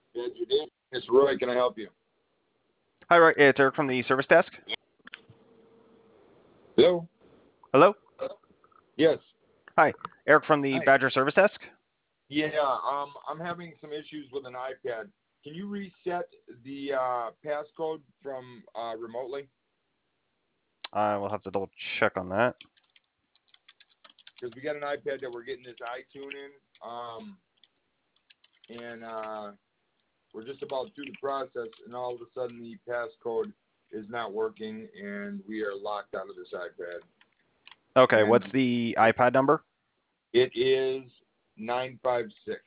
Yeah, Judith, it's Roy. Can I help you? Hi, Roy. It's Eric from the service desk. Hello? Hello? Yes. Hi. Eric from the Hi. Badger service desk. Yeah, I'm having some issues with an iPad. Can you reset the passcode from remotely? I will have to double check on that. Because we got an iPad that we're getting this iTunes in, and we're just about through the process, and all of a sudden the passcode is not working, and we are locked out of this iPad. Okay, And what's the iPad number? It is 956.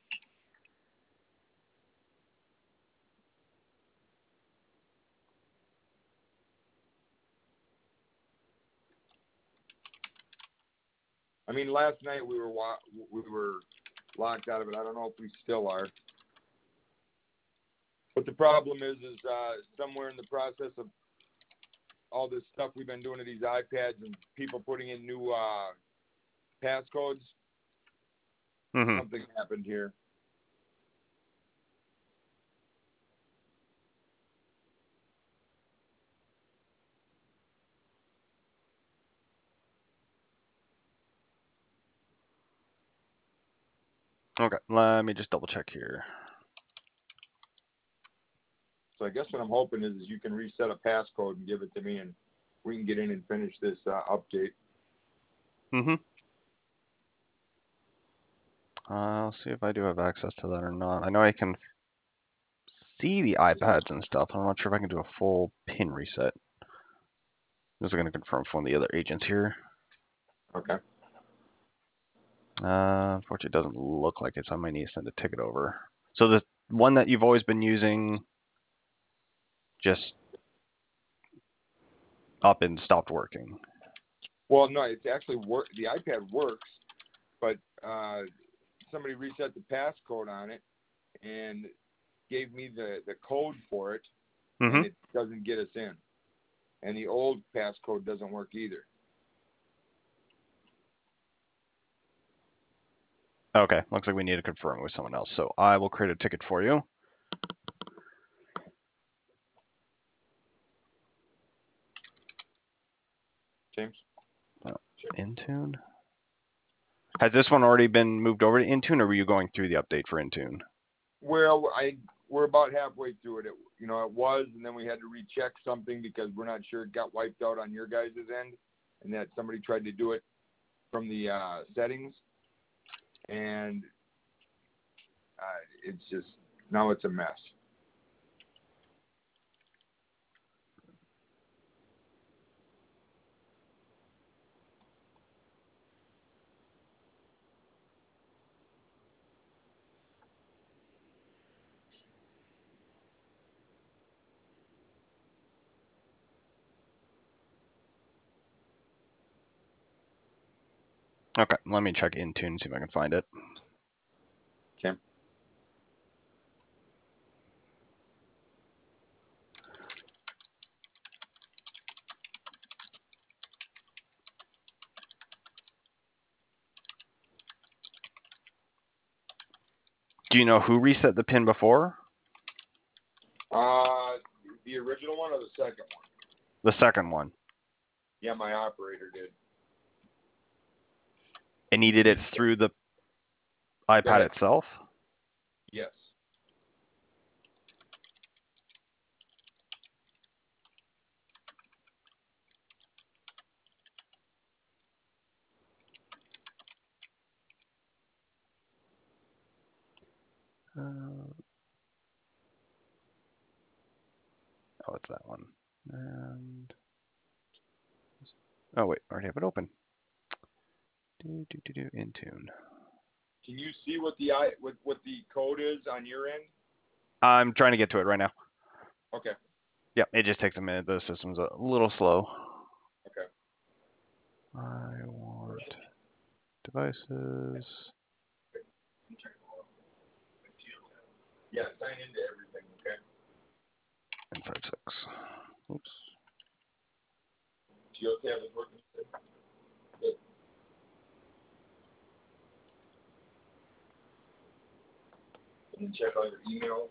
I mean, last night we were locked out of it. I don't know if we still are. But the problem is somewhere in the process of all this stuff we've been doing to these iPads and people putting in new passcodes, something happened here. Okay, let me just double check here. So I guess what I'm hoping is you can reset a passcode and give it to me, and we can get in and finish this update. I'll see if I do have access to that or not. I know I can see the iPads and stuff. I'm not sure if I can do a full pin reset. Just going to confirm from one of the other agents here. Okay. Unfortunately, it doesn't look like it, so I might need to send a ticket over. So the one that you've always been using just up and stopped working. Well, no, it's actually the iPad works, but somebody reset the passcode on it and gave me the code for it, and it doesn't get us in. And the old passcode doesn't work either. Okay, looks like we need to confirm with someone else. So I will create a ticket for you. James? Intune? Has this one already been moved over to Intune, or were you going through the update for Intune? Well, we're about halfway through it. It was, and then we had to recheck something because we're not sure it got wiped out on your guys' end, and that somebody tried to do it from the settings, and it's just, now it's a mess. Okay, let me check Intune and see if I can find it. Okay. Do you know who reset the pin before? The original one or the second one? The second one. Yeah, my operator did. And he did it through the iPad itself? Yes. Oh, it's that one. And oh wait, I already have it open. Intune. Can you see what the code is on your end? I'm trying to get to it right now. Okay. Yeah, it just takes a minute. The system's a little slow. Okay. I want devices. Yeah, sign into everything, okay? And 5.6. Oops. GeoTab is working. Good. And check all your emails.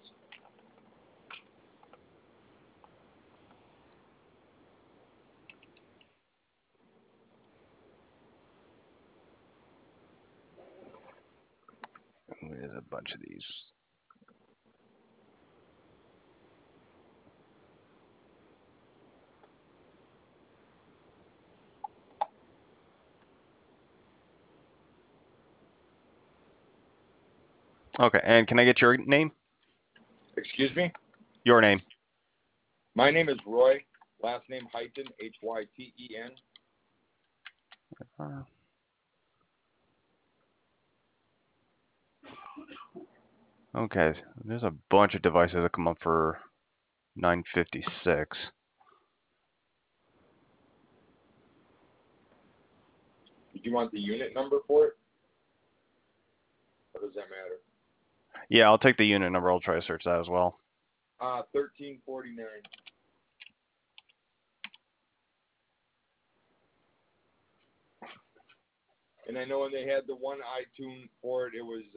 There's a bunch of these. Okay, and can I get your name? Excuse me? Your name. My name is Roy. Last name Hyten, Hyten. Okay, there's a bunch of devices that come up for 956. Did you want the unit number for it? Or does that matter? Yeah, I'll take the unit number. I'll try to search that as well. 1349. And I know when they had the one iTunes for it, it was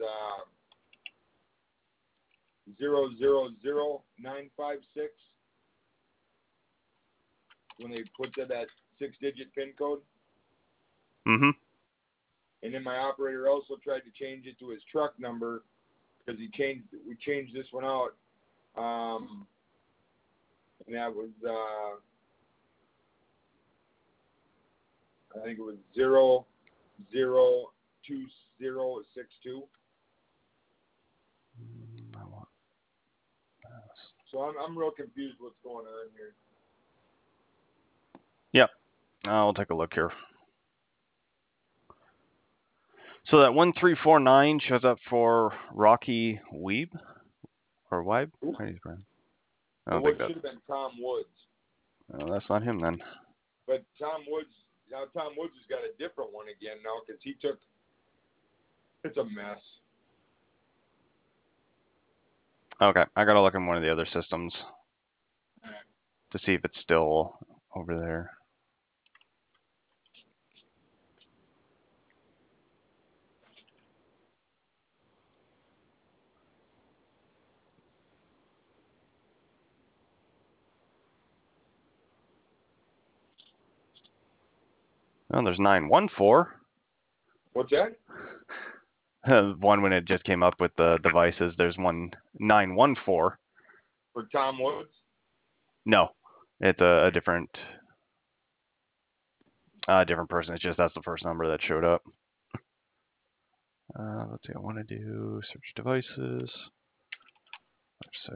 000956. When they put that 6-digit PIN code. Mm-hmm. And then my operator also tried to change it to his truck number because we changed this one out. And that was I think it was 002062. So I'm real confused what's going on here. Yep. I'll take a look here. So that 1349 shows up for Rocky Weeb or Weib? How do you pronounce? I don't think Should that's. have been Tom Woods. Oh, that's not him then. But Tom Woods has got a different one again now because he took. It's a mess. Okay, I gotta look in one of the other systems to see if it's still over there. Oh, there's 914. What's that? One when it just came up with the devices. There's one 914. For Tom Woods? No, it's a different person. It's just that's the first number that showed up. Let's see. I want to do search devices. 6.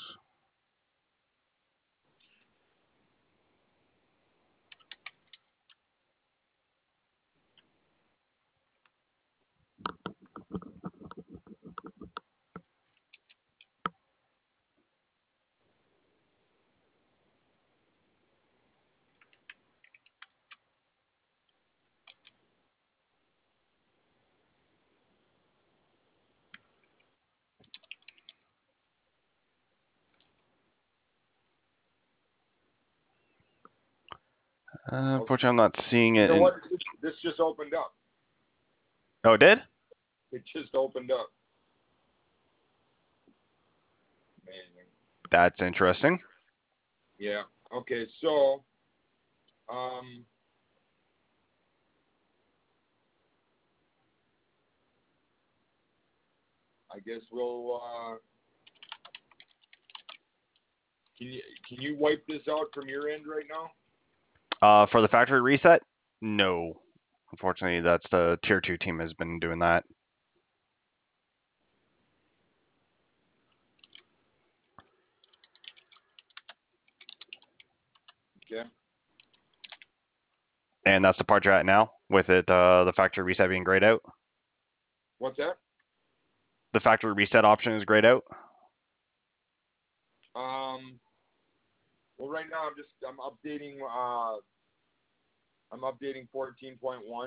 Unfortunately, I'm not seeing it. You know what? This just opened up. Oh, it did? It just opened up. Amazing. That's interesting. Yeah. Okay. So, I guess we'll. Can you wipe this out from your end right now? For the factory reset, no. Unfortunately, that's the tier 2 team has been doing that. Okay. And that's the part you're at now with it, the factory reset being grayed out. What's that? The factory reset option is grayed out. Well, right now I'm updating. I'm updating 14.1.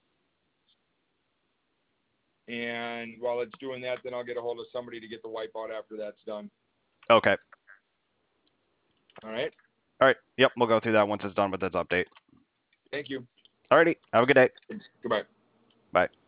And while it's doing that, then I'll get a hold of somebody to get the wipeout after that's done. Okay. All right. All right. Yep. We'll go through that once it's done with its update. Thank you. Alrighty. Have a good day. Goodbye. Bye.